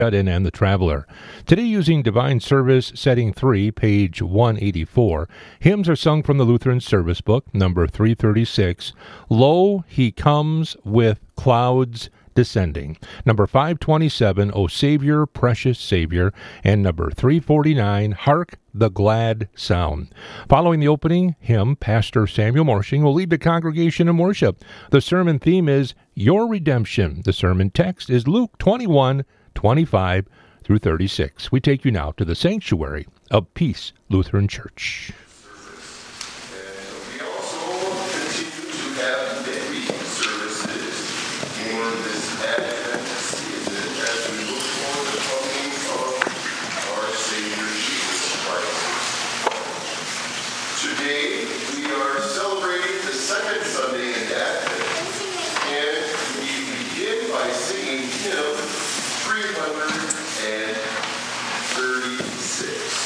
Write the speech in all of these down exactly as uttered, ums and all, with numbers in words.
In and the Traveler. Today using Divine Service Setting three, page one eighty-four, hymns are sung from the Lutheran Service Book, number three thirty-six, Lo, He Comes with Clouds Descending, number five twenty-seven, O Savior, Precious Savior, and number three forty-nine, Hark the Glad Sound. Following the opening hymn, Pastor Samuel Morshing will lead the congregation in worship. The sermon theme is Your Redemption. The sermon text is Luke twenty-one, twenty-five through thirty-six. We take you now to the sanctuary of Peace Lutheran Church. We also continue to have midweek services for this Advent season as we look for the coming of our Savior Jesus Christ. Today we are celebrating the second Sunday in Advent, and we begin by singing hymn three thirty-six.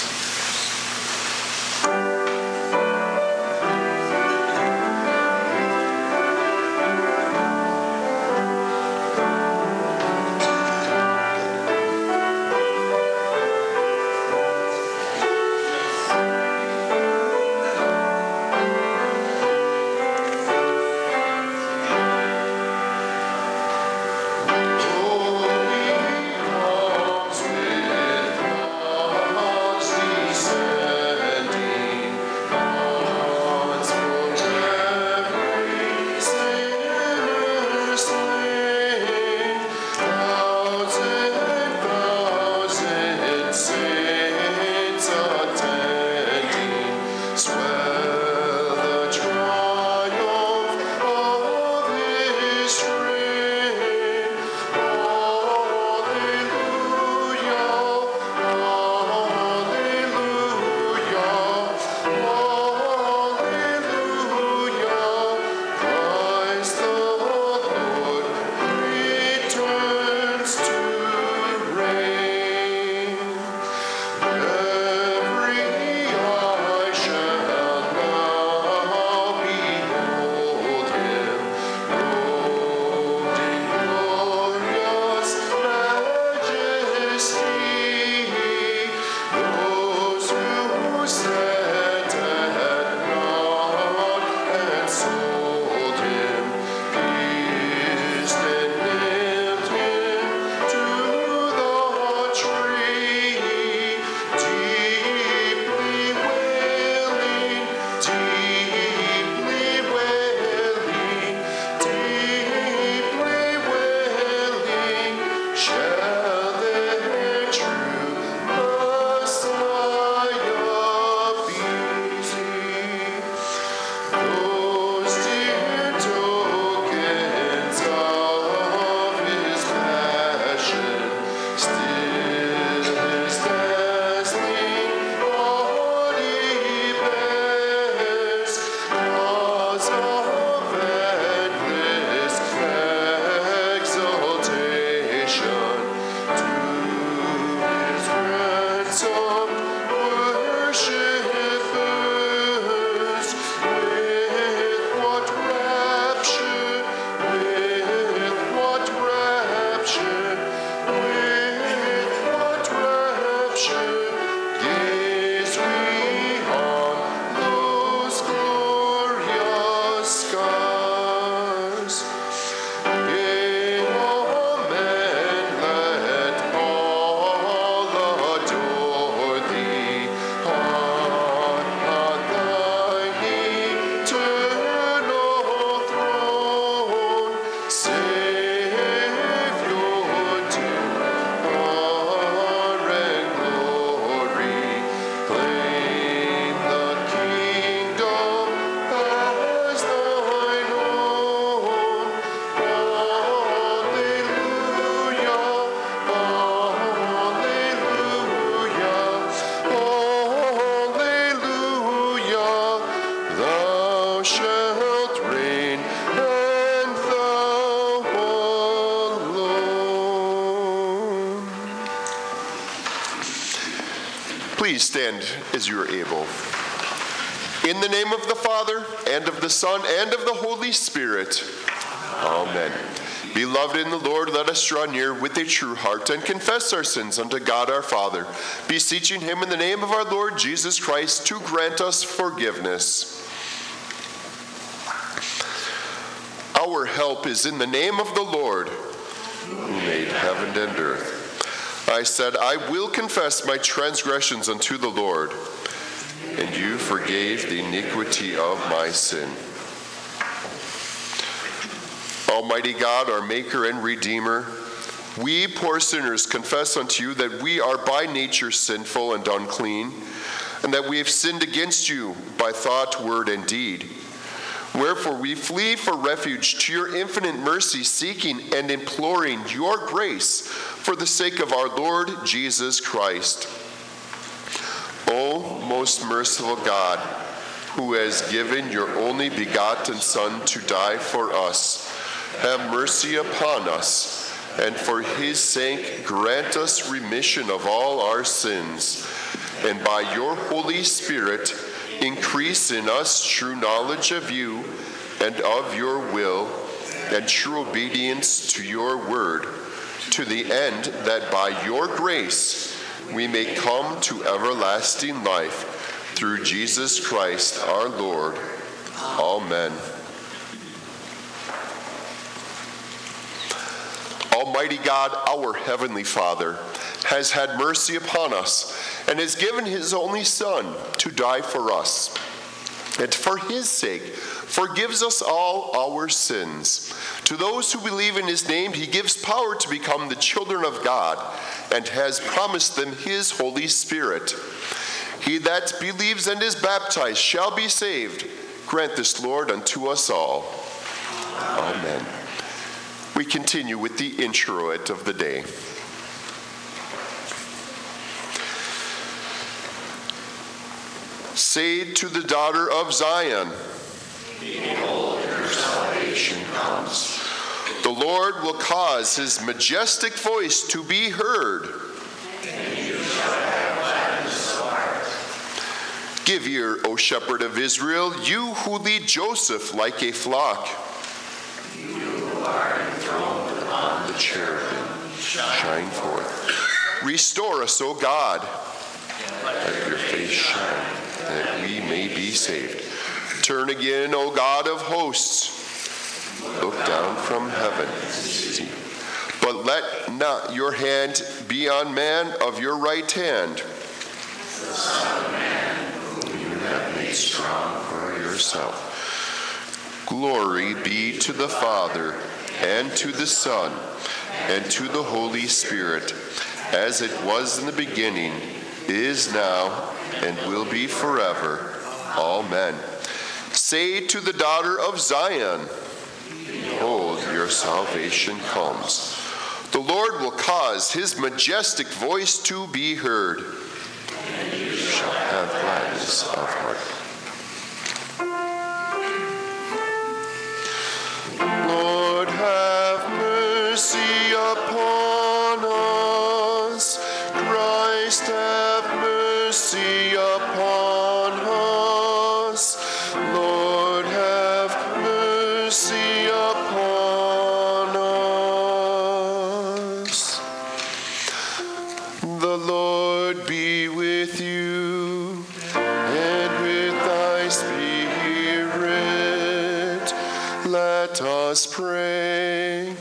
Please stand as you are able. In the name of the Father, and of the Son, and of the Holy Spirit. Amen. Beloved in the Lord, let us draw near with a true heart and confess our sins unto God our Father, beseeching him in the name of our Lord Jesus Christ to grant us forgiveness. Our help is in the name of the Lord, who made heaven and earth. I said, I will confess my transgressions unto the Lord, and you forgave the iniquity of my sin. Almighty God, our Maker and Redeemer, we poor sinners confess unto you that we are by nature sinful and unclean, and that we have sinned against you by thought, word, and deed. Wherefore we flee for refuge to your infinite mercy, seeking and imploring your grace for the sake of our Lord Jesus Christ. O most merciful God, who has given your only begotten Son to die for us, have mercy upon us, and for his sake grant us remission of all our sins, and by your Holy Spirit increase in us true knowledge of you and of your will, and true obedience to your word, to the end that by your grace we may come to everlasting life, through Jesus Christ our Lord. Amen. Almighty God, our Heavenly Father, has had mercy upon us and has given his only Son to die for us, and for his sake forgives us all our sins. To those who believe in his name, he gives power to become the children of God, and has promised them his Holy Spirit. He that believes and is baptized shall be saved. Grant this, Lord, unto us all. Amen. We continue with the introit of the day. Say to the daughter of Zion, behold, your salvation comes. The Lord will cause his majestic voice to be heard. And you shall have gladness of heart. Give ear, O shepherd of Israel, you who lead Joseph like a flock. You who are enthroned upon the cherubim, shine forth. Restore us, O God. Let your face shine, that we may be saved. Turn again, O God of hosts. Look down from heaven. See. But let not your hand be on man of your right hand. The Son of Man, whom you have made strong for yourself. Glory be to the Father, and to the Son, and to the Holy Spirit, as it was in the beginning, is now, and will be forever. Amen. Say to the daughter of Zion, behold, your salvation comes. The Lord will cause his majestic voice to be heard. And you shall have gladness of heart. Lord, have mercy upon us. Christ, have mercy upon us. Lord, have mercy upon us. The Lord be with you, and with thy spirit. Let us pray.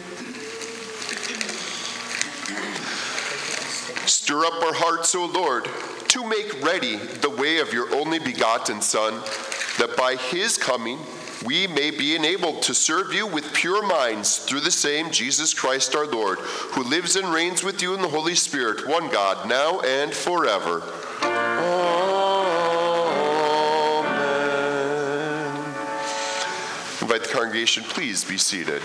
Stir up our hearts, O Lord, to make ready the way of your only begotten Son, that by his coming we may be enabled to serve you with pure minds through the same Jesus Christ our Lord, who lives and reigns with you in the Holy Spirit, one God, now and forever. Amen. Invite the congregation, please be seated.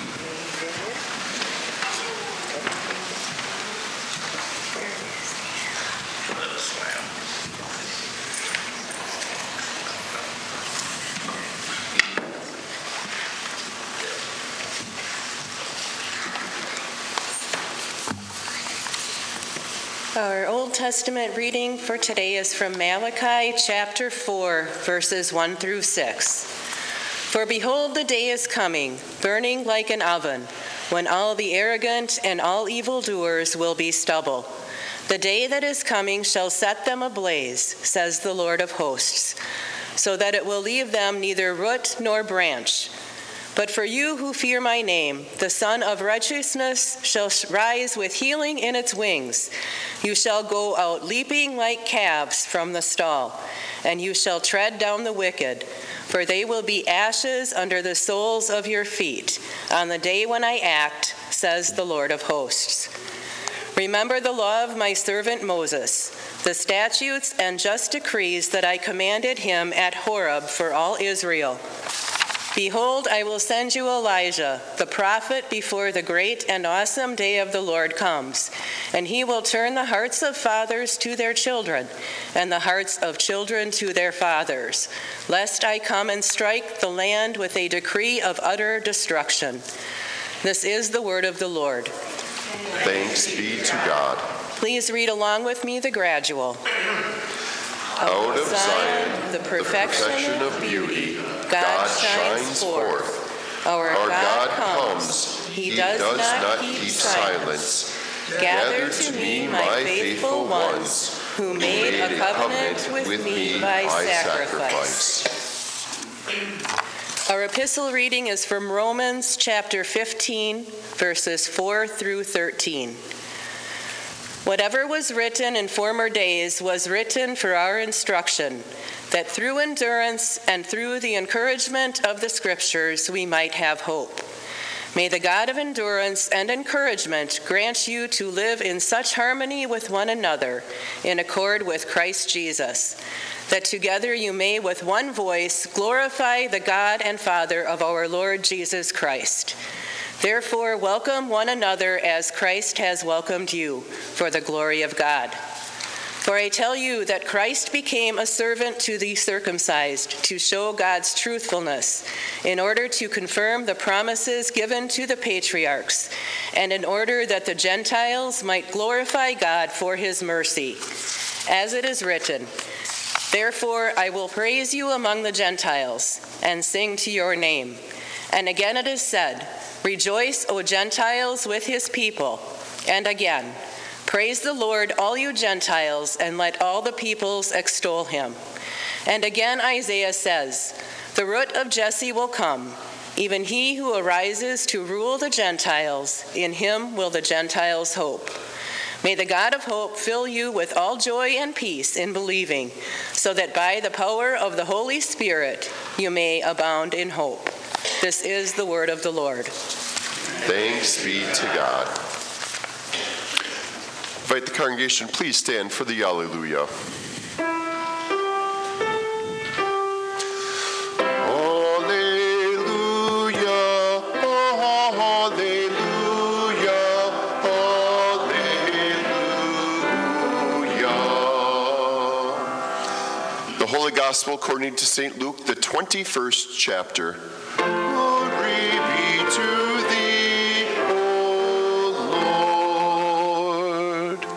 Our Old Testament reading for today is from Malachi chapter four, verses one through six. For behold, the day is coming, burning like an oven, when all the arrogant and all evildoers will be stubble. The day that is coming shall set them ablaze, says the Lord of hosts, so that it will leave them neither root nor branch. But for you who fear my name, the Son of Righteousness shall rise with healing in its wings. You shall go out leaping like calves from the stall, and you shall tread down the wicked, for they will be ashes under the soles of your feet on the day when I act, says the Lord of hosts. Remember the law of my servant Moses, the statutes and just decrees that I commanded him at Horeb for all Israel. Behold, I will send you Elijah, the prophet, before the great and awesome day of the Lord comes, and he will turn the hearts of fathers to their children, and the hearts of children to their fathers, lest I come and strike the land with a decree of utter destruction. This is the word of the Lord. Thanks be to God. Please read along with me the gradual. Out of Zion, the perfection of beauty, God shines forth. Our Our God God comes. comes. He does not keep silence. Gather to me my faithful ones, who made a covenant with me by sacrifice. Our epistle reading is from Romans chapter fifteen, verses four through thirteen. Whatever was written in former days was written for our instruction, that through endurance and through the encouragement of the Scriptures we might have hope. May the God of endurance and encouragement grant you to live in such harmony with one another, in accord with Christ Jesus, that together you may with one voice glorify the God and Father of our Lord Jesus Christ. Therefore, welcome one another as Christ has welcomed you, for the glory of God. For I tell you that Christ became a servant to the circumcised to show God's truthfulness, in order to confirm the promises given to the patriarchs, and in order that the Gentiles might glorify God for his mercy. As it is written, therefore I will praise you among the Gentiles, and sing to your name. And again it is said, rejoice, O Gentiles, with his people. And again, praise the Lord, all you Gentiles, and let all the peoples extol him. And again Isaiah says, the root of Jesse will come, even he who arises to rule the Gentiles. In him will the Gentiles hope. May the God of hope fill you with all joy and peace in believing, so that by the power of the Holy Spirit you may abound in hope. This is the word of the Lord. Thanks be to God. Invite the congregation, please stand for the Alleluia. Gospel according to Saint Luke, the twenty-first chapter. Glory be to thee, O Lord.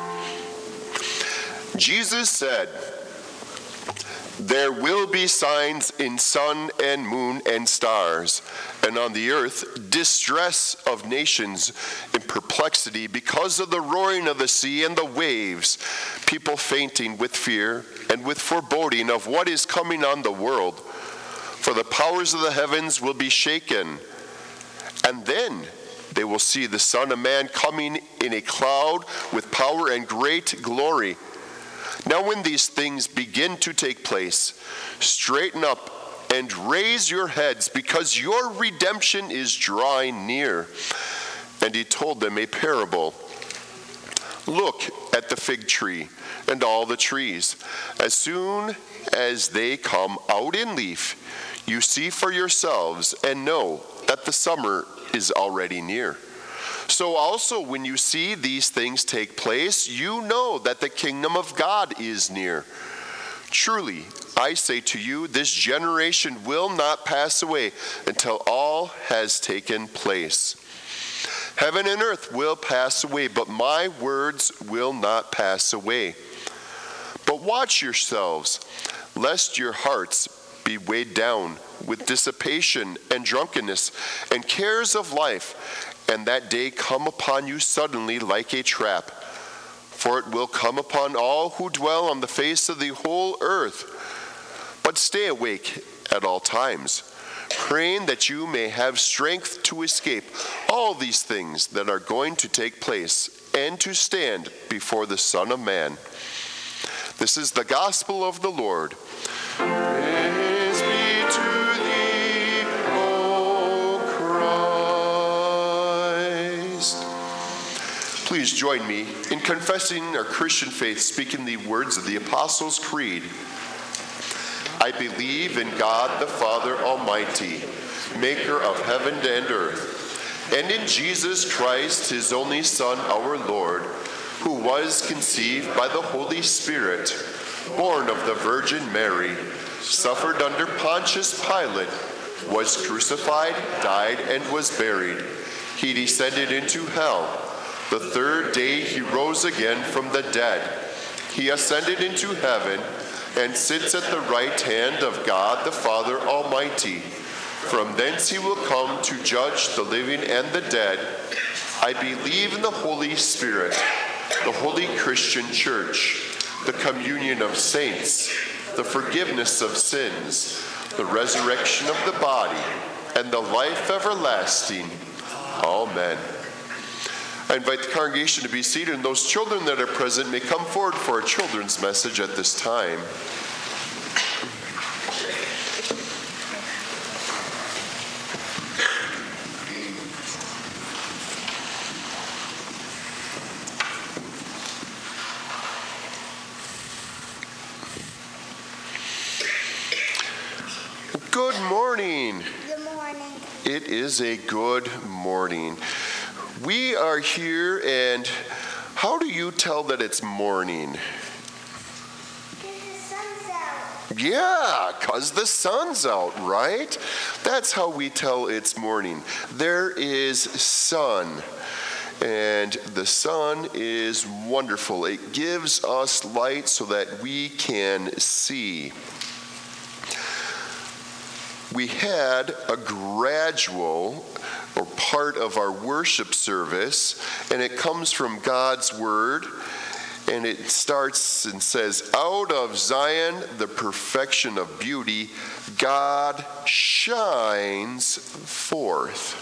Jesus said, there will be signs in sun and moon and stars, and on the earth distress of nations in perplexity because of the roaring of the sea and the waves, people fainting with fear and with foreboding of what is coming on the world. For the powers of the heavens will be shaken, and then they will see the Son of Man coming in a cloud with power and great glory. Now when these things begin to take place, straighten up and raise your heads, because your redemption is drawing near. And he told them a parable. Look at the fig tree and all the trees. As soon as they come out in leaf, you see for yourselves and know that the summer is already near. So also when you see these things take place, you know that the kingdom of God is near. Truly, I say to you, this generation will not pass away until all has taken place. Heaven and earth will pass away, but my words will not pass away. But watch yourselves, lest your hearts be weighed down with dissipation and drunkenness and cares of life, and that day come upon you suddenly like a trap. For it will come upon all who dwell on the face of the whole earth. But stay awake at all times, praying that you may have strength to escape all these things that are going to take place and to stand before the Son of Man. This is the gospel of the Lord. Praise be to thee, O Christ. Please join me in confessing our Christian faith, speaking the words of the Apostles' Creed. I believe in God the Father Almighty, maker of heaven and earth, and in Jesus Christ, his only Son, our Lord, who was conceived by the Holy Spirit, born of the Virgin Mary, suffered under Pontius Pilate, was crucified, died, and was buried. He descended into hell. The third day he rose again from the dead. He ascended into heaven and sits at the right hand of God the Father Almighty. From thence he will come to judge the living and the dead. I believe in the Holy Spirit, the holy Christian Church, the communion of saints, the forgiveness of sins, the resurrection of the body, and the life everlasting. Amen. I invite the congregation to be seated, and those children that are present may come forward for a children's message at this time. Good morning. Good morning. It is a good morning. We are here, and how do you tell that it's morning? Because the sun's out. Yeah, because the sun's out, right? That's how we tell it's morning. There is sun, and the sun is wonderful. It gives us light so that we can see. We had a gradual or part of our worship service, and it comes from God's Word, and it starts and says, out of Zion, the perfection of beauty, God shines forth.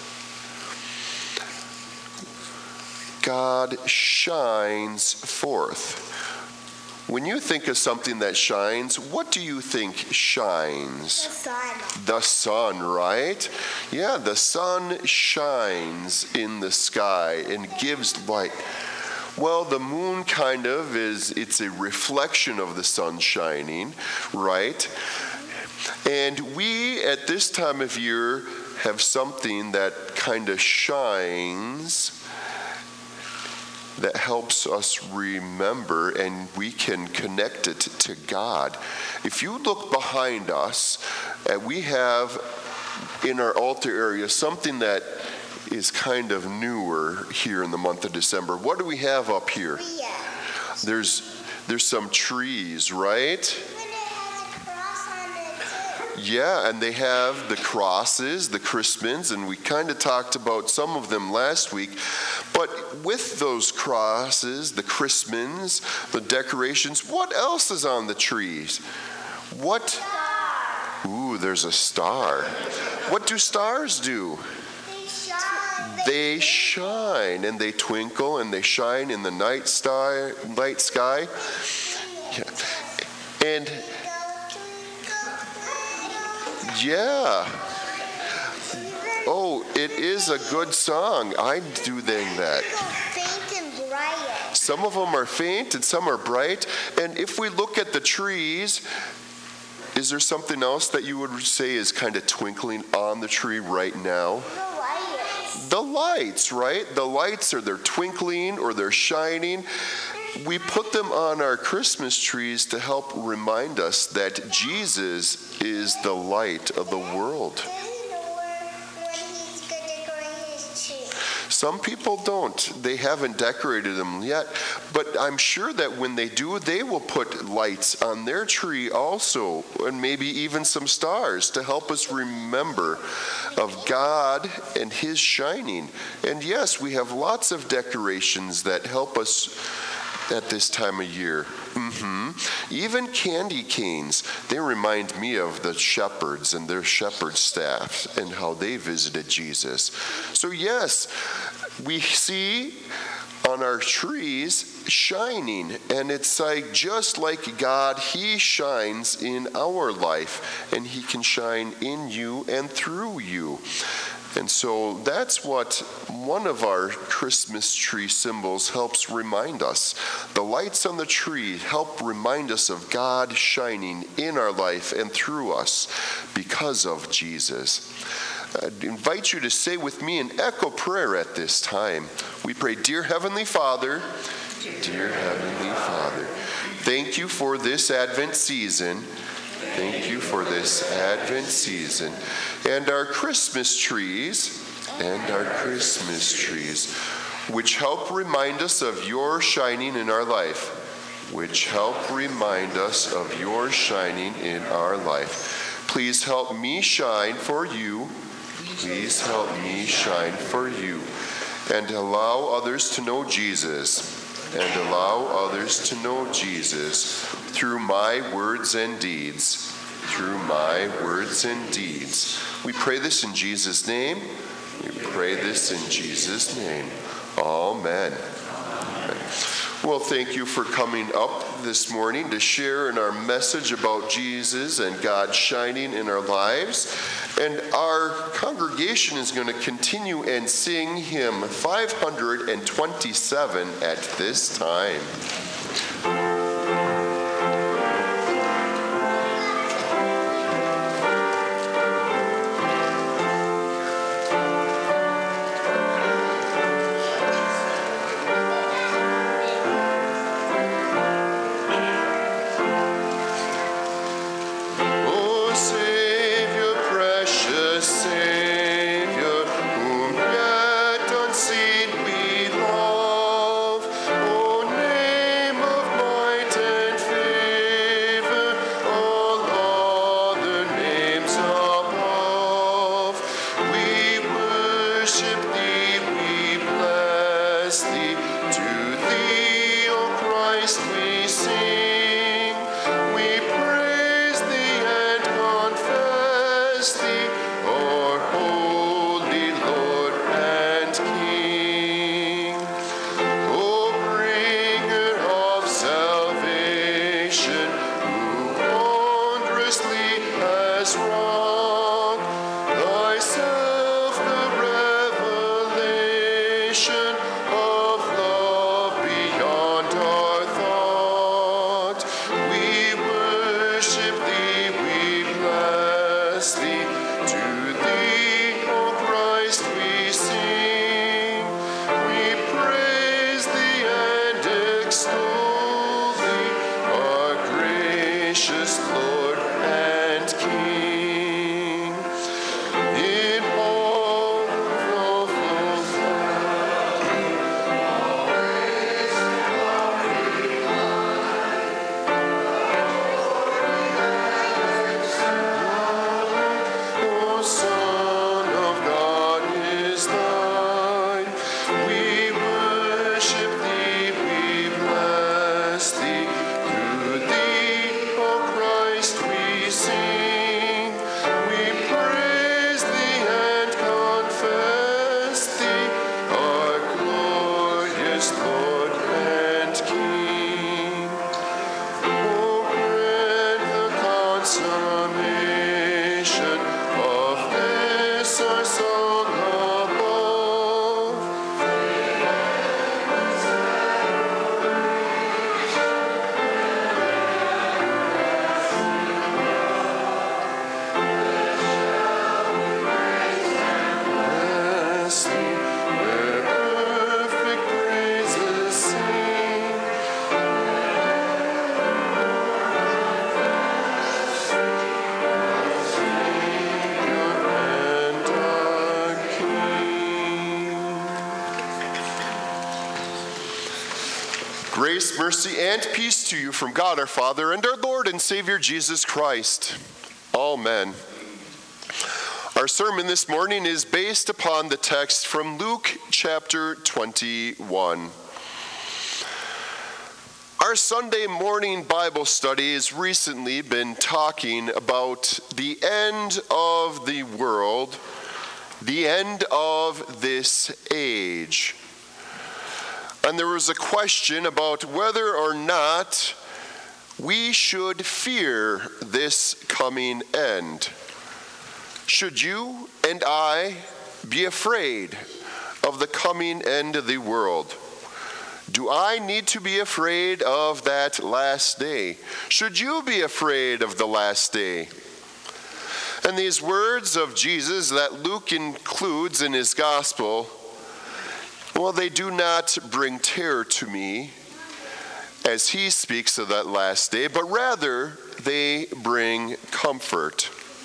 God shines forth. When you think of something that shines, what do you think shines? The sun. The sun, right? Yeah, the sun shines in the sky and gives light. Well, the moon kind of is, it's a reflection of the sun shining, right? And we, at this time of year, have something that kind of shines that helps us remember, and we can connect it to God. If you look behind us, uh, we have in our altar area something that is kind of newer here in the month of December. What do we have up here? Yeah. There's there's some trees, right? But it has a cross on it too. Yeah, and they have the crosses, the Christmas, and we kind of talked about some of them last week. But with those crosses, the Christmas, the decorations, what else is on the trees? What? Ooh, there's a star. What do stars do? They shine. They shine, and they twinkle, and they shine in the night sky. Night sky. Yeah. And yeah. Oh, it is a good song. I do think that. Faint and bright. Some of them are faint and some are bright. And if we look at the trees, is there something else that you would say is kind of twinkling on the tree right now? The lights. The lights, right? The lights are they're twinkling or they're shining. We put them on our Christmas trees to help remind us that Jesus is the light of the world. Some people don't. They haven't decorated them yet. But I'm sure that when they do, they will put lights on their tree also, and maybe even some stars to help us remember of God and His shining. And yes, we have lots of decorations that help us at this time of year. Mm-hmm. Even candy canes, they remind me of the shepherds and their shepherd staffs and how they visited Jesus. So yes, we see on our trees shining, and it's like just like God, He shines in our life, and He can shine in you and through you. And so that's what one of our Christmas tree symbols helps remind us. The lights on the tree help remind us of God shining in our life and through us because of Jesus. I invite you to say with me an echo prayer at this time. We pray, Dear Heavenly Father, Dear Heavenly Father, thank you for this Advent season. Thank you for this Advent season and our Christmas trees and our Christmas trees, which help remind us of your shining in our life, which help remind us of your shining in our life. Please help me shine for you. Please help me shine for you, and allow others to know Jesus, and allow others to know Jesus through my words and deeds, through my words and deeds. We pray this in Jesus' name. We pray this in Jesus' name. Amen. Amen. Well, thank you for coming up this morning to share in our message about Jesus and God shining in our lives. And our congregation is going to continue and sing hymn five hundred twenty-seven at this time. Grace, mercy, and peace to you from God our Father and our Lord and Savior Jesus Christ. Amen. Our sermon this morning is based upon the text from Luke chapter twenty-one. Our Sunday morning Bible study has recently been talking about the end of the world, the end of this age. And there was a question about whether or not we should fear this coming end. Should you and I be afraid of the coming end of the world? Do I need to be afraid of that last day? Should you be afraid of the last day? And these words of Jesus that Luke includes in his gospel, well, they do not bring terror to me as he speaks of that last day, but rather they bring comfort.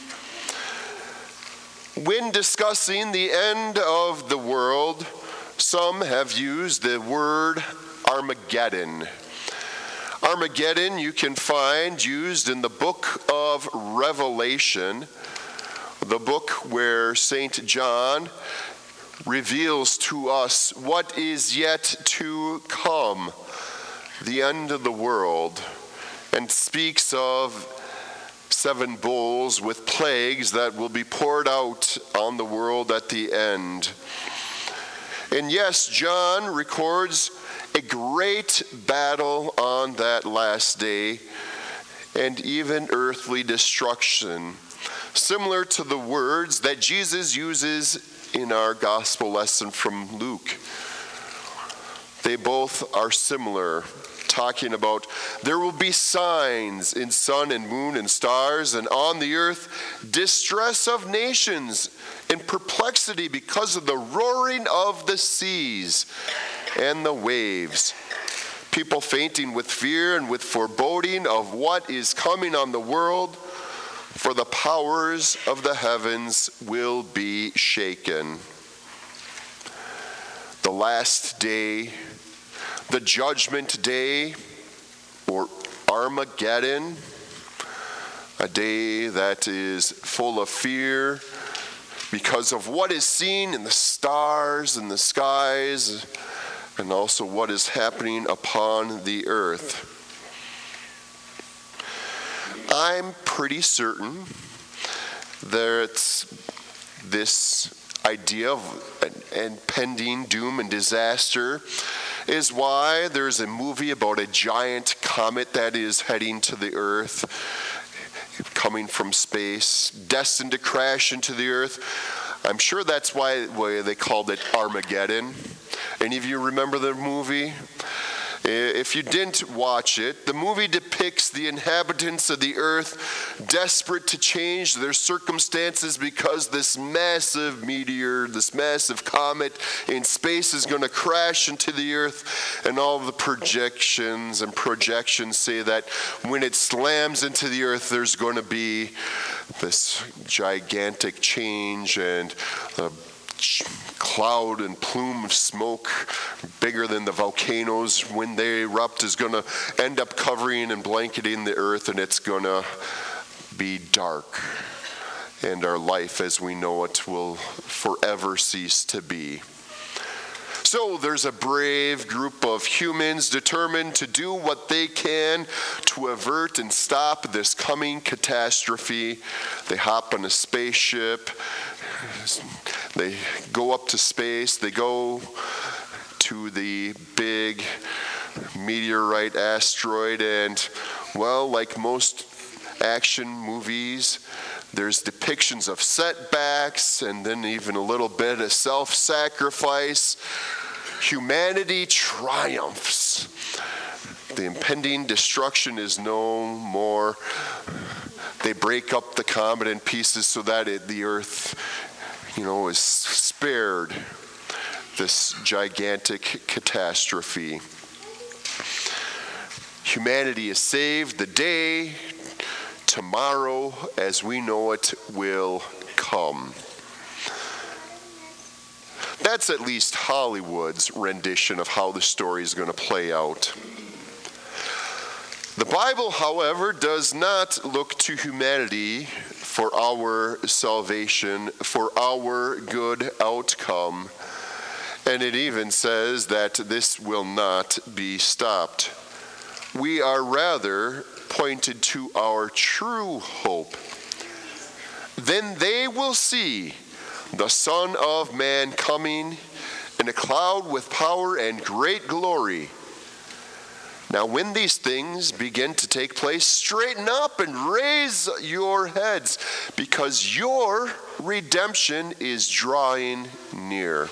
When discussing the end of the world, some have used the word Armageddon. Armageddon you can find used in the book of Revelation, the book where Saint John reveals to us what is yet to come, the end of the world, and speaks of seven bowls with plagues that will be poured out on the world at the end. And yes, John records a great battle on that last day and even earthly destruction, similar to the words that Jesus uses in our gospel lesson from Luke. They both are similar, talking about there will be signs in sun and moon and stars, and on the earth distress of nations in perplexity because of the roaring of the seas and the waves. People fainting with fear and with foreboding of what is coming on the world, for the powers of the heavens will be shaken. The last day, the judgment day, or Armageddon, a day that is full of fear because of what is seen in the stars and the skies, and also what is happening upon the earth. I'm pretty certain that this idea of impending doom and disaster is why there's a movie about a giant comet that is heading to the earth, coming from space, destined to crash into the earth. I'm sure that's why, why they called it Armageddon. Any of you remember the movie? If you didn't watch it, the movie depicts the inhabitants of the earth desperate to change their circumstances because this massive meteor, this massive comet in space is going to crash into the earth, and all the projections and projections say that when it slams into the earth, there's going to be this gigantic change, and the cloud and plume of smoke bigger than the volcanoes when they erupt is going to end up covering and blanketing the earth, and it's going to be dark, and our life as we know it will forever cease to be. So there's a brave group of humans determined to do what they can to avert and stop this coming catastrophe. They hop on a spaceship. They go up to space. They go to the big meteorite asteroid, and, well, like most action movies, there's depictions of setbacks and then even a little bit of self-sacrifice. Humanity triumphs. The impending destruction is no more. They break up the comet in pieces so that it, the earth, you know, is spared this gigantic catastrophe. Humanity is saved. The day, tomorrow, as we know it, will come. That's at least Hollywood's rendition of how the story is going to play out. The Bible, however, does not look to humanity for our salvation, for our good outcome. And it even says that this will not be stopped. We are rather pointed to our true hope. Then they will see the Son of Man coming in a cloud with power and great glory. Now, when these things begin to take place, straighten up and raise your heads, because your redemption is drawing near.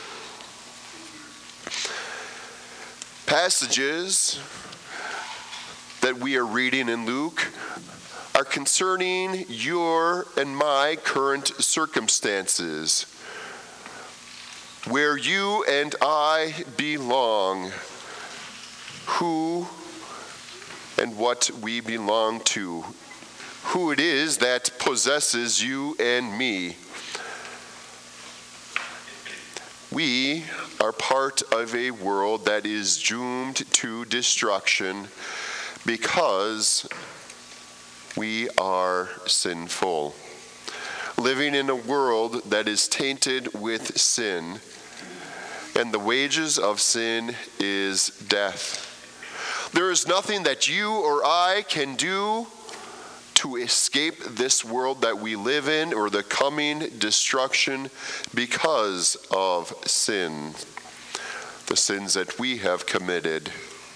Passages that we are reading in Luke are concerning your and my current circumstances, where you and I belong, who and what we belong to, who it is that possesses you and me. We are part of a world that is doomed to destruction because we are sinful. Living in a world that is tainted with sin, and the wages of sin is death. There is nothing that you or I can do to escape this world that we live in or the coming destruction because of sin, the sins that we have committed.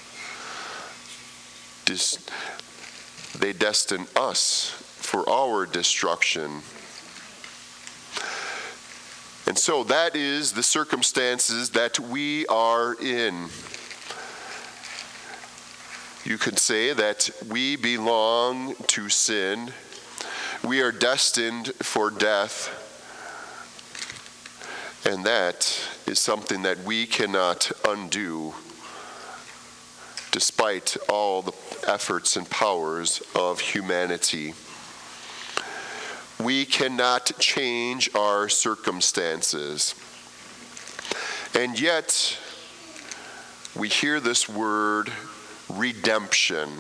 They destine us for our destruction. And so that is the circumstances that we are in. You could say that we belong to sin. We are destined for death. And that is something that we cannot undo, despite all the efforts and powers of humanity. We cannot change our circumstances. And yet, we hear this word, redemption.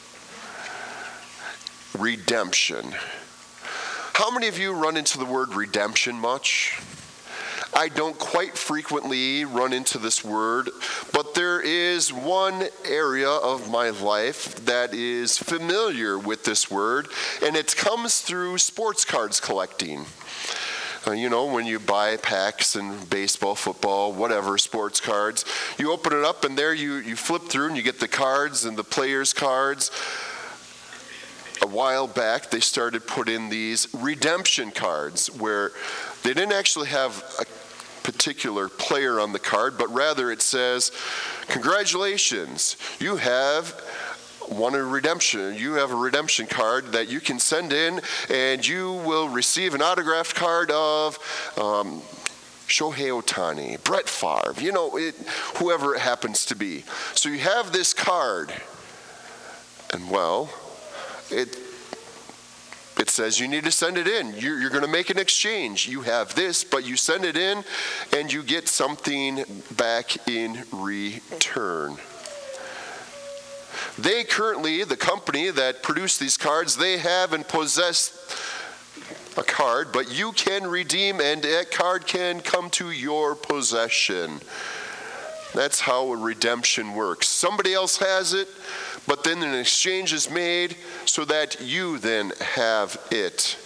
Redemption. How many of you run into the word redemption much? I don't quite frequently run into this word, but there is one area of my life that is familiar with this word, and it comes through sports cards collecting. Uh, you know, when you buy packs and baseball, football, whatever, sports cards, you open it up and there you, you flip through and you get the cards and the players' cards. A while back, they started putting these redemption cards where they didn't actually have a particular player on the card, but rather it says, congratulations, you have won a redemption. You have a redemption card that you can send in, and you will receive an autographed card of um, Shohei Ohtani, Brett Favre, you know, it, whoever it happens to be. So you have this card, and well, it It says you need to send it in. You're, you're going to make an exchange. You have this, but you send it in, and you get something back in return. They currently, the company that produced these cards, they have and possess a card, but you can redeem, and that card can come to your possession. That's how a redemption works. Somebody else has it, but then an exchange is made so that you then have it.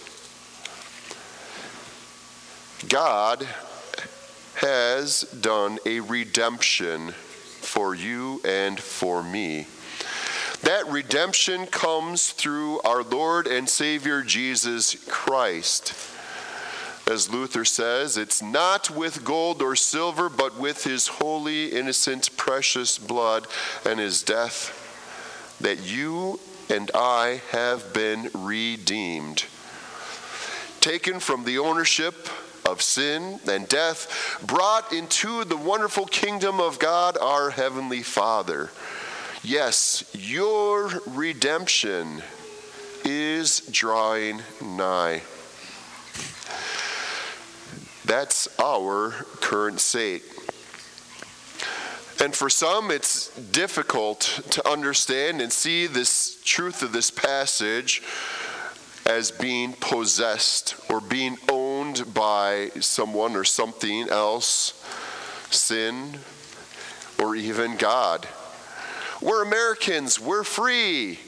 God has done a redemption for you and for me. That redemption comes through our Lord and Savior Jesus Christ. As Luther says, it's not with gold or silver, but with his holy, innocent, precious blood and his death that you and I have been redeemed. Taken from the ownership of sin and death, brought into the wonderful kingdom of God, our Heavenly Father. Yes, your redemption is drawing nigh. That's our current state. And for some, it's difficult to understand and see this truth of this passage as being possessed or being owned by someone or something else, sin, or even God. We're Americans, we're free.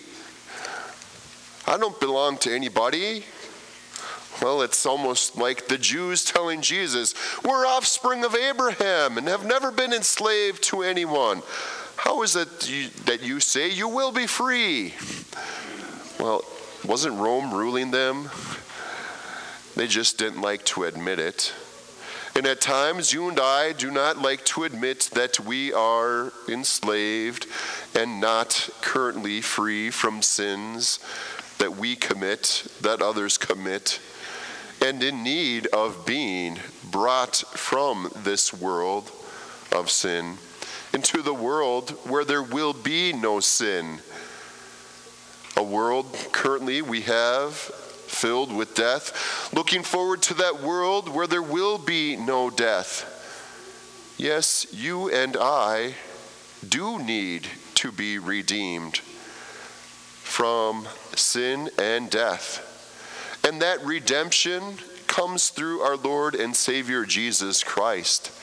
I don't belong to anybody. Well, it's almost like the Jews telling Jesus, we're offspring of Abraham and have never been enslaved to anyone. How is it you, that you say you will be free? Well, wasn't Rome ruling them? They just didn't like to admit it. And at times, you and I do not like to admit that we are enslaved and not currently free from sins that we commit, that others commit, and in need of being brought from this world of sin into the world where there will be no sin. A world currently we have filled with death, looking forward to that world where there will be no death. Yes, you and I do need to be redeemed from sin and death. And that redemption comes through our Lord and Savior Jesus Christ.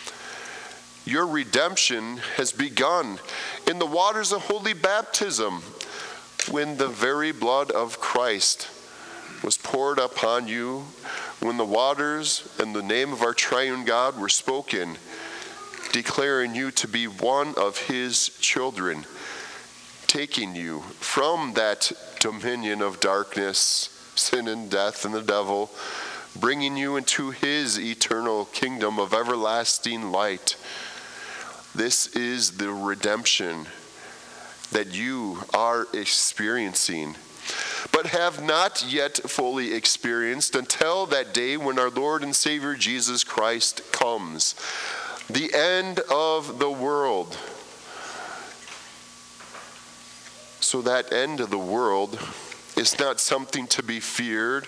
Your redemption has begun in the waters of holy baptism, when the very blood of Christ was poured upon you, when the waters and the name of our triune God were spoken, declaring you to be one of his children, taking you from that dominion of darkness, sin and death and the devil, bringing you into his eternal kingdom of everlasting light. This is the redemption that you are experiencing, but have not yet fully experienced until that day when our Lord and Savior Jesus Christ comes. The end of the world. So that end of the world is not something to be feared,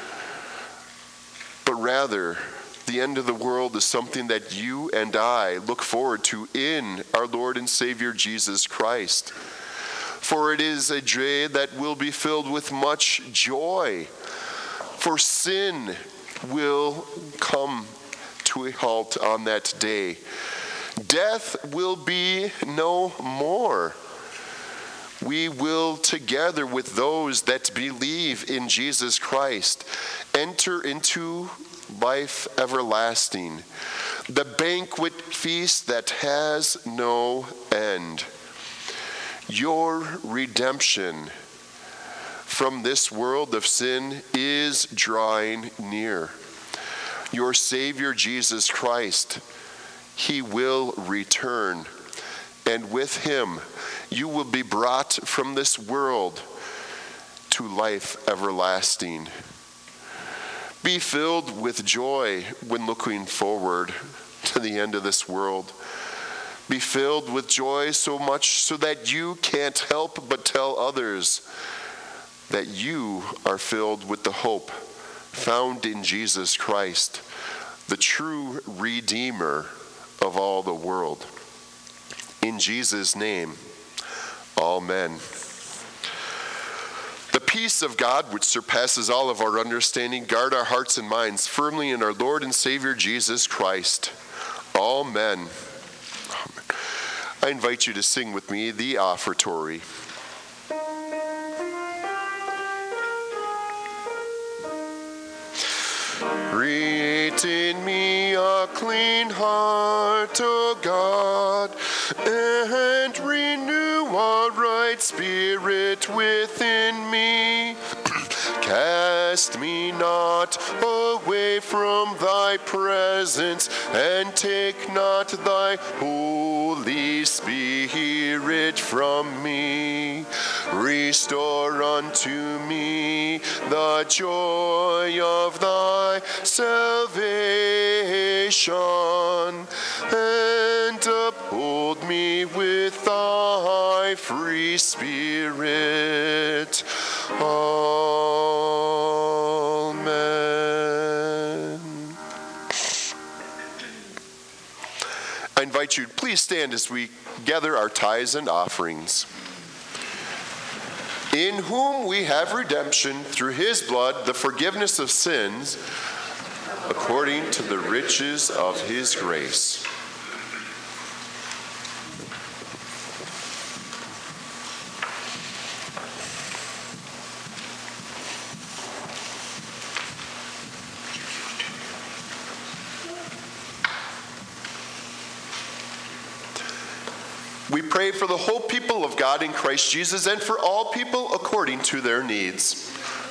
but rather the end of the world is something that you and I look forward to in our Lord and Savior Jesus Christ. For it is a day that will be filled with much joy. For sin will come to a halt on that day. Death will be no more. We will, together with those that believe in Jesus Christ, enter into life everlasting, the banquet feast that has no end. Your redemption from this world of sin is drawing near. Your Savior Jesus Christ, he will return, and with him you will be brought from this world to life everlasting. Be filled with joy when looking forward to the end of this world. Be filled with joy so much so that you can't help but tell others that you are filled with the hope found in Jesus Christ, the true Redeemer of all the world. In Jesus' name, amen. The peace of God, which surpasses all of our understanding, guard our hearts and minds firmly in our Lord and Savior Jesus Christ. Amen. I invite you to sing with me the offertory. Create in me a clean heart, O God, and renew a right spirit within me. Cast me not away from thy presence, and take not thy Holy Spirit from me. Restore unto me the joy of thy salvation, and uphold me with thy free spirit. Amen. I invite you, please Please stand as we gather our tithes and offerings. In whom we have redemption through his blood, the forgiveness of sins, according to the riches of his grace. We pray for the whole people of God in Christ Jesus and for all people according to their needs.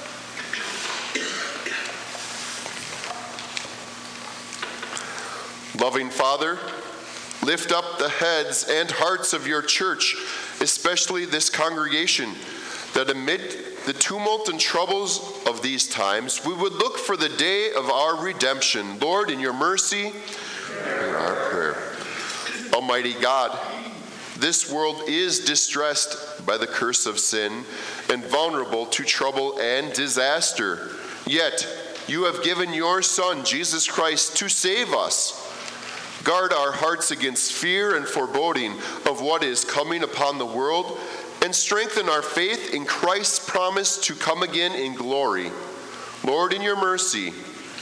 Loving Father, lift up the heads and hearts of your church, especially this congregation, that amid the tumult and troubles of these times, we would look for the day of our redemption. Lord, in your mercy, hear our prayer. Almighty God, this world is distressed by the curse of sin and vulnerable to trouble and disaster. Yet, you have given your Son, Jesus Christ, to save us. Guard our hearts against fear and foreboding of what is coming upon the world, and strengthen our faith in Christ's promise to come again in glory. Lord, in your mercy.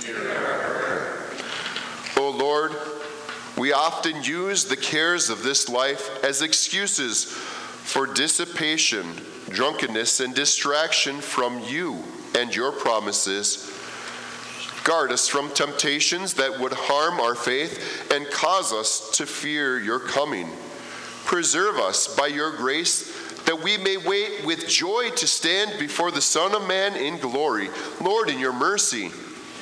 O Lord, we often use the cares of this life as excuses for dissipation, drunkenness, and distraction from you and your promises. Guard us from temptations that would harm our faith and cause us to fear your coming. Preserve us by your grace that we may wait with joy to stand before the Son of Man in glory. Lord, in your mercy.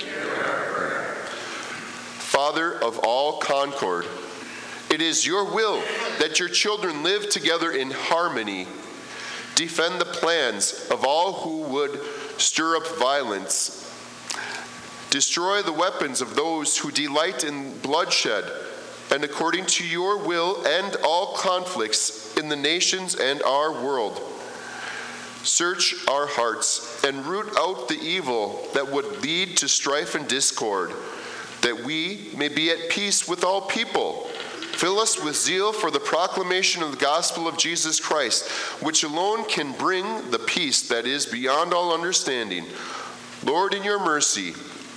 Father of all concord, it is your will that your children live together in harmony. Defend the plans of all who would stir up violence. Destroy the weapons of those who delight in bloodshed, and according to your will, end all conflicts in the nations and our world. Search our hearts and root out the evil that would lead to strife and discord, that we may be at peace with all people. Fill us with zeal for the proclamation of the gospel of Jesus Christ, which alone can bring the peace that is beyond all understanding. Lord, in your mercy.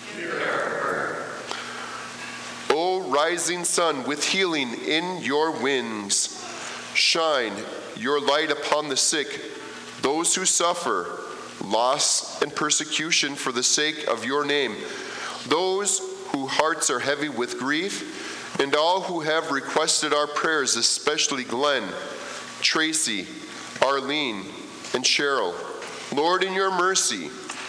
O rising sun, with healing in your wings, shine your light upon the sick, those who suffer loss and persecution for the sake of your name, those whose hearts are heavy with grief, and all who have requested our prayers, especially Glenn, Tracy, Arlene, and Cheryl. Lord, in your mercy.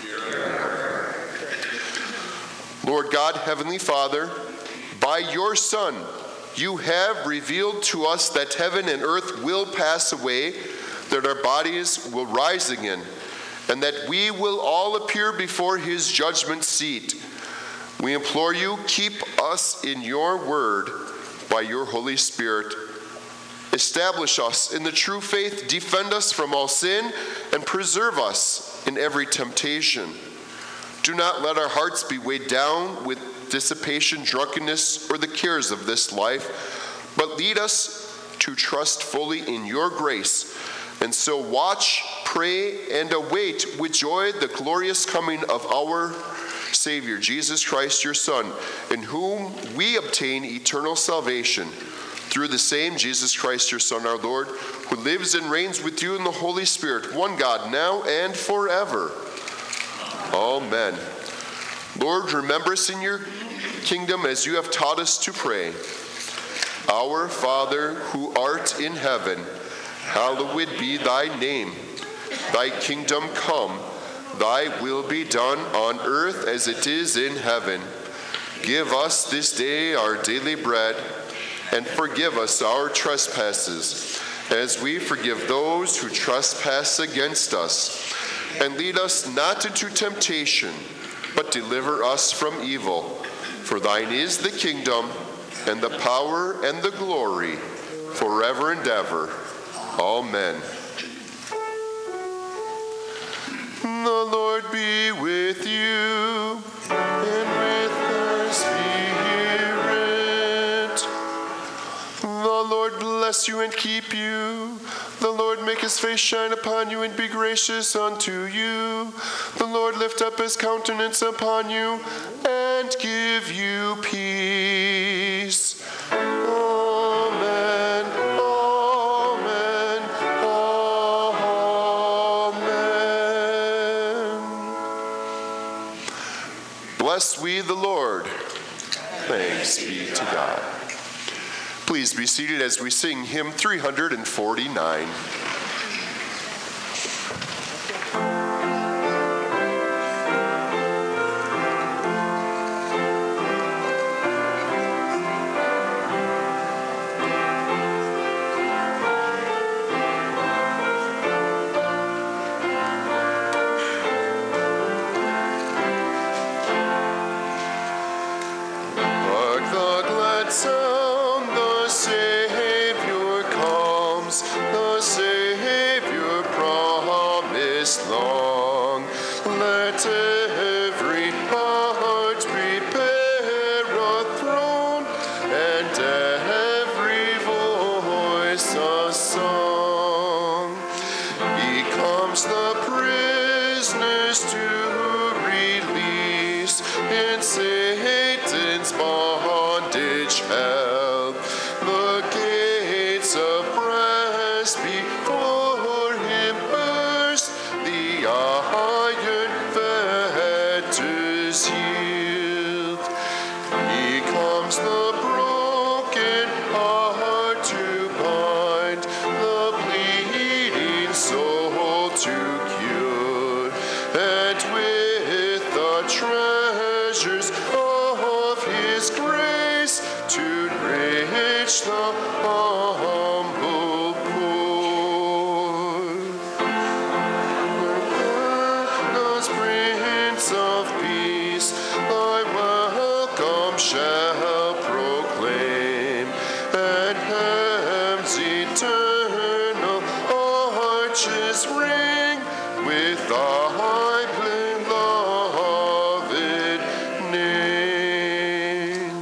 Lord God, Heavenly Father, by your Son, you have revealed to us that heaven and earth will pass away, that our bodies will rise again, and that we will all appear before his judgment seat. We implore you, keep us in your word by your Holy Spirit. Establish us in the true faith, defend us from all sin, and preserve us in every temptation. Do not let our hearts be weighed down with dissipation, drunkenness, or the cares of this life, but lead us to trust fully in your grace, and so watch, pray, and await with joy the glorious coming of our Savior, Jesus Christ, your Son, in whom we obtain eternal salvation, through the same Jesus Christ, your Son, our Lord, who lives and reigns with you in the Holy Spirit, one God, now and forever. Amen. Lord, remember us in your kingdom as you have taught us to pray. Our Father, who art in heaven, hallowed be thy name. Thy kingdom come, thy will be done on earth as it is in heaven. Give us this day our daily bread, and forgive us our trespasses, as we forgive those who trespass against us. And lead us not into temptation, but deliver us from evil. For thine is the kingdom, and the power, and the glory, forever and ever. Amen. The Lord be with you, and with our spirit. The Lord bless you and keep you. The Lord make his face shine upon you and be gracious unto you. The Lord lift up his countenance upon you and give you peace. Amen. Amen. Amen. Bless we the Lord. Thanks be to God. Please be seated as we sing hymn three forty-nine. Hark the glad sound, the Savior comes, the Savior promised long. Let every heart prepare a throne, and every voice a song. He comes the prisoners to release, in Satan's bondage held. The gates of brass before him burst, the iron fetters yield. He comes the broken heart to bind, the bleeding soul to cure, and with the treasures of his grace to enrich the humble poor. God's Prince of Peace, thy welcome shall proclaim, and heaven's eternal arches ring with thy beloved name.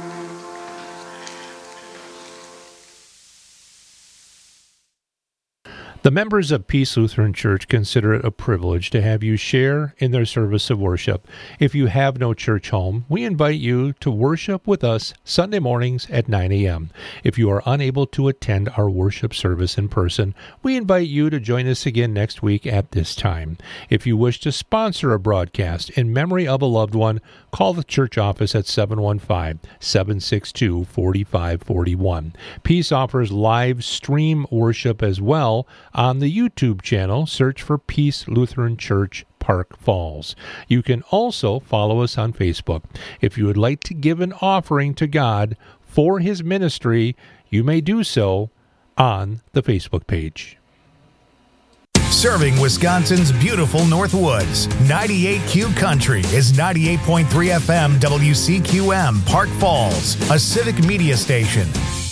The members of Peace Lutheran Church consider it a privilege to have you share in their service of worship. If you have no church home, we invite you to worship with us Sunday mornings at nine a.m. If you are unable to attend our worship service in person, we invite you to join us again next week at this time. If you wish to sponsor a broadcast in memory of a loved one, call the church office at seven one five, seven six two, four five four one. Peace offers live stream worship as well on the YouTube channel. Search for Peace Lutheran Church Park Falls. You can also follow us on Facebook. If you would like to give an offering to God for his ministry, you may do so on the Facebook page. Serving Wisconsin's beautiful North Woods, ninety-eight Q Country is ninety-eight point three F M W C Q M Park Falls, a civic media station.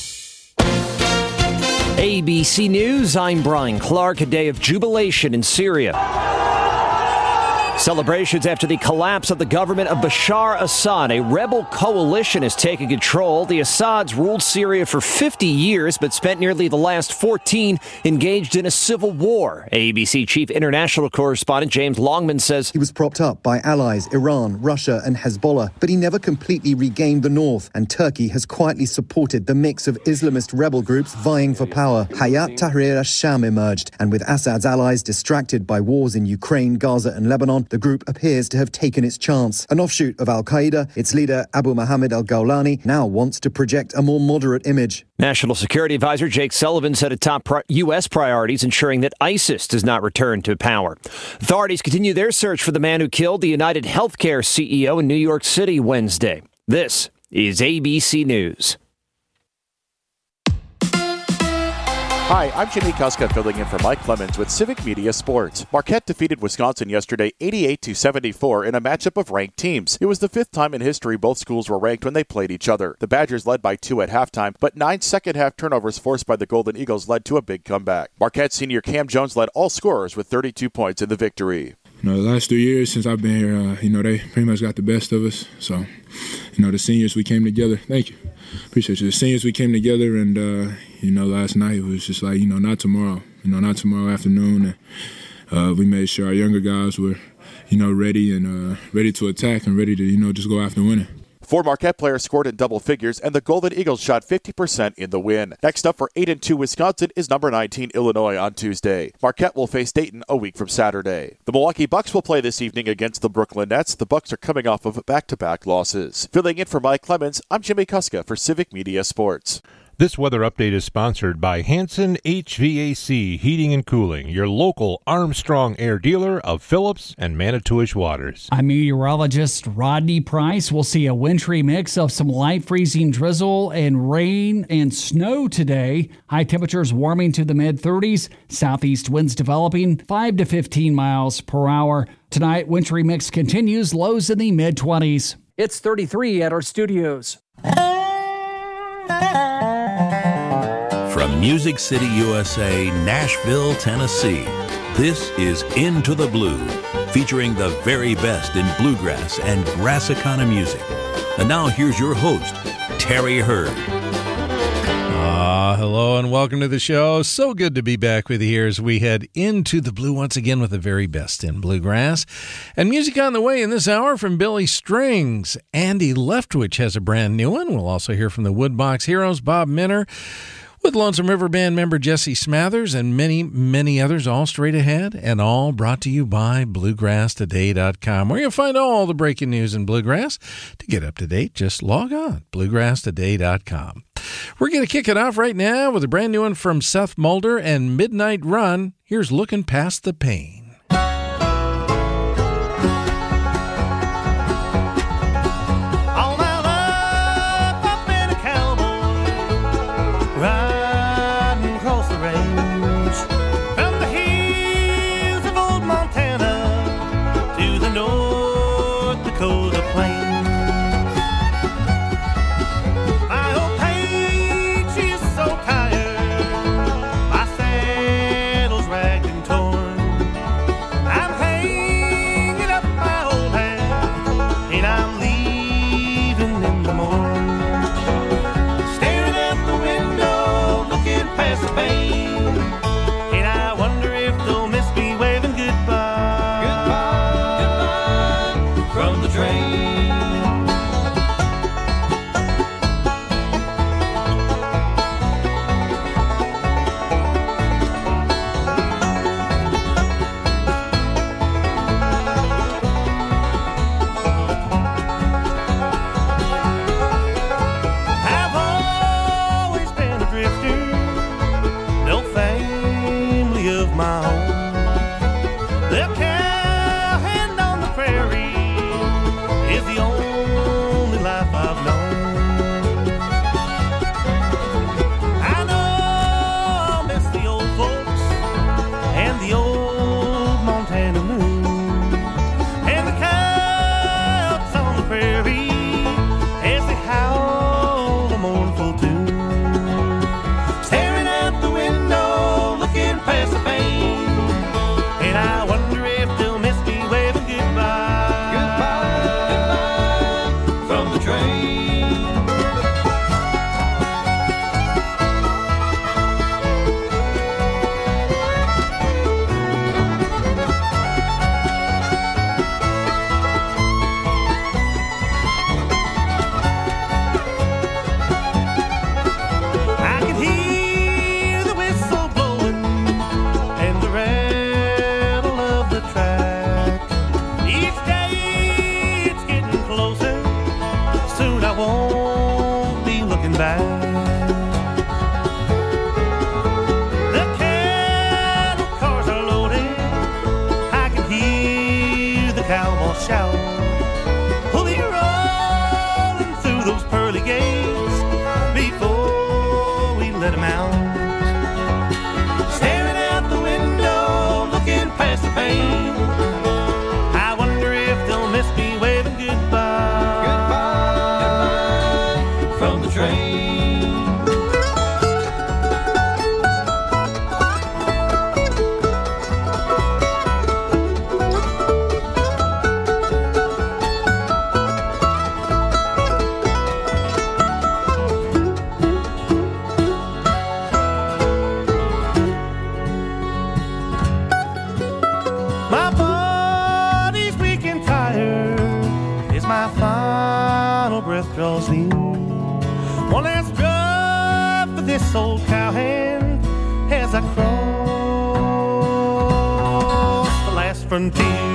A B C News, I'm Brian Clark. A day of jubilation in Syria. Celebrations after the collapse of the government of Bashar Assad. A rebel coalition has taken control. The Assads ruled Syria for fifty years, but spent nearly the last fourteen engaged in a civil war. A B C chief international correspondent James Longman says he was propped up by allies Iran, Russia and Hezbollah, but he never completely regained the north, and Turkey has quietly supported the mix of Islamist rebel groups vying for power. Hayat Tahrir al-Sham emerged, and with Assad's allies distracted by wars in Ukraine, Gaza and Lebanon, the group appears to have taken its chance. An offshoot of Al-Qaeda, its leader Abu Mohammed al-Gawlani now wants to project a more moderate image. National Security Advisor Jake Sullivan said atop pri- U S priorities ensuring that ISIS does not return to power. Authorities continue their search for the man who killed the United Healthcare C E O in New York City Wednesday. This is A B C News. Hi, I'm Jimmy Kuska filling in for Mike Clemens with Civic Media Sports. Marquette defeated Wisconsin yesterday eighty-eight to seventy-four in a matchup of ranked teams. It was the fifth time in history both schools were ranked when they played each other. The Badgers led by two at halftime, but nine second-half turnovers forced by the Golden Eagles led to a big comeback. Marquette senior Cam Jones led all scorers with thirty-two points in the victory. You know, the last three years since I've been here, uh, you know, they pretty much got the best of us. So, you know, the seniors, we came together. Thank you. Appreciate you. The seniors, we came together, and, uh, you know, last night it was just like, you know, not tomorrow. You know, not tomorrow afternoon. And uh, we made sure our younger guys were, you know, ready and uh, ready to attack and ready to, you know, just go after winning. Four Marquette players scored in double figures, and the Golden Eagles shot fifty percent in the win. Next up for eight and two Wisconsin is number nineteen Illinois on Tuesday. Marquette will face Dayton a week from Saturday. The Milwaukee Bucks will play this evening against the Brooklyn Nets. The Bucks are coming off of back-to-back losses. Filling in for Mike Clemens, I'm Jimmy Kuska for Civic Media Sports. This weather update is sponsored by Hanson H V A C Heating and Cooling, your local Armstrong Air dealer of Phillips and Manitowish Waters. I'm meteorologist Rodney Price. We'll see a wintry mix of some light freezing drizzle and rain and snow today. High temperatures warming to the mid thirties. Southeast winds developing five to fifteen miles per hour. Tonight, wintry mix continues. Lows in the mid twenties. It's thirty-three at our studios. From Music City, U S A, Nashville, Tennessee, this is Into the Blue, featuring the very best in bluegrass and Grassicana music. And now here's your host, Terry Hurd. Ah, hello and welcome to the show. So good to be back with you here as we head into the blue once again with the very best in bluegrass. And music on the way in this hour from Billy Strings. Andy Leftwich has a brand new one. We'll also hear from the Woodbox Heroes, Bob Minner, with Lonesome River Band member Jesse Smathers and many, many others, all straight ahead, and all brought to you by bluegrass today dot com, where you'll find all the breaking news in bluegrass. To get up to date, just log on, bluegrass today dot com. We're going to kick it off right now with a brand new one from Seth Mulder and Midnight Run. Here's Looking Past the Pain. draws near. One last drop for this old cowhand as I cross the last frontier.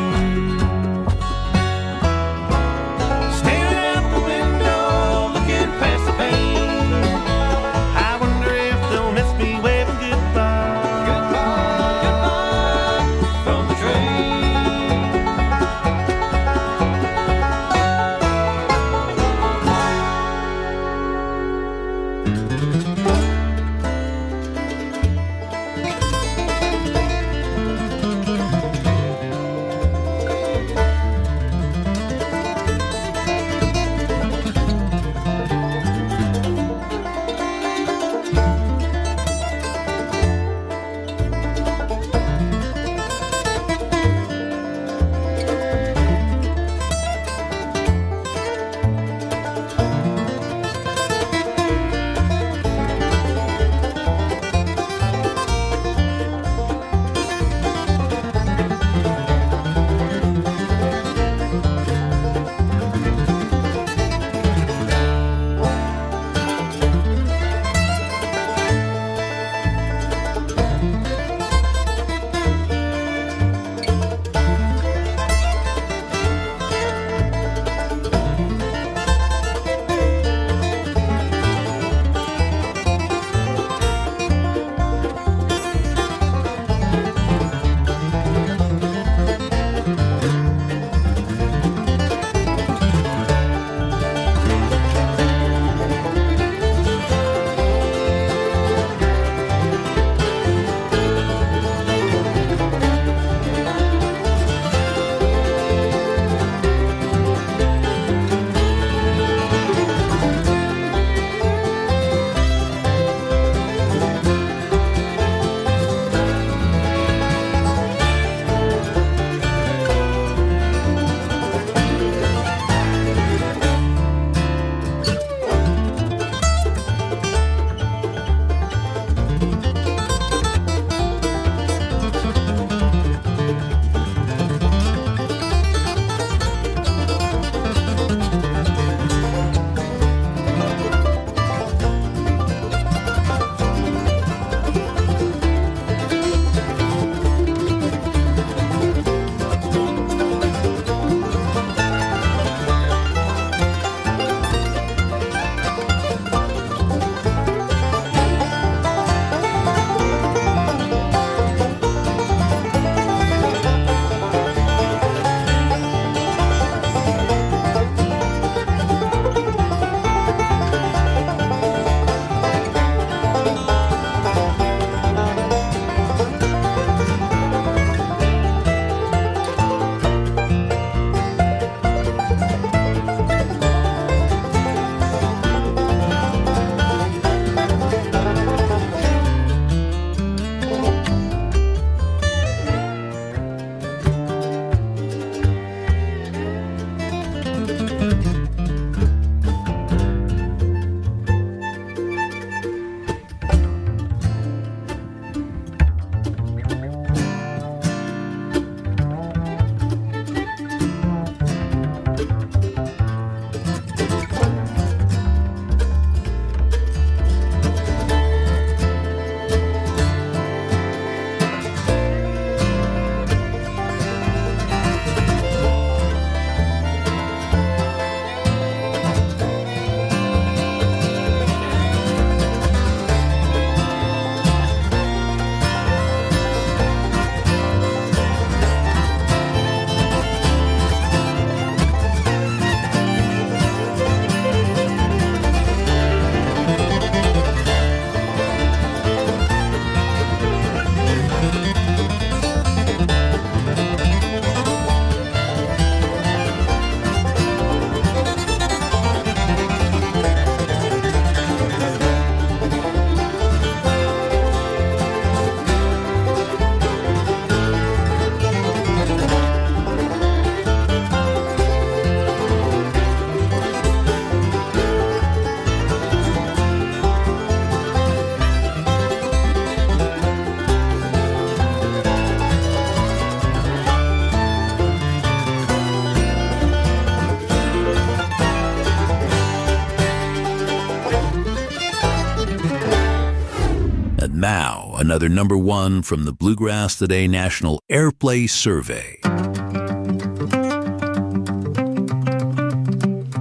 Now, another number one from the Bluegrass Today National Airplay Survey.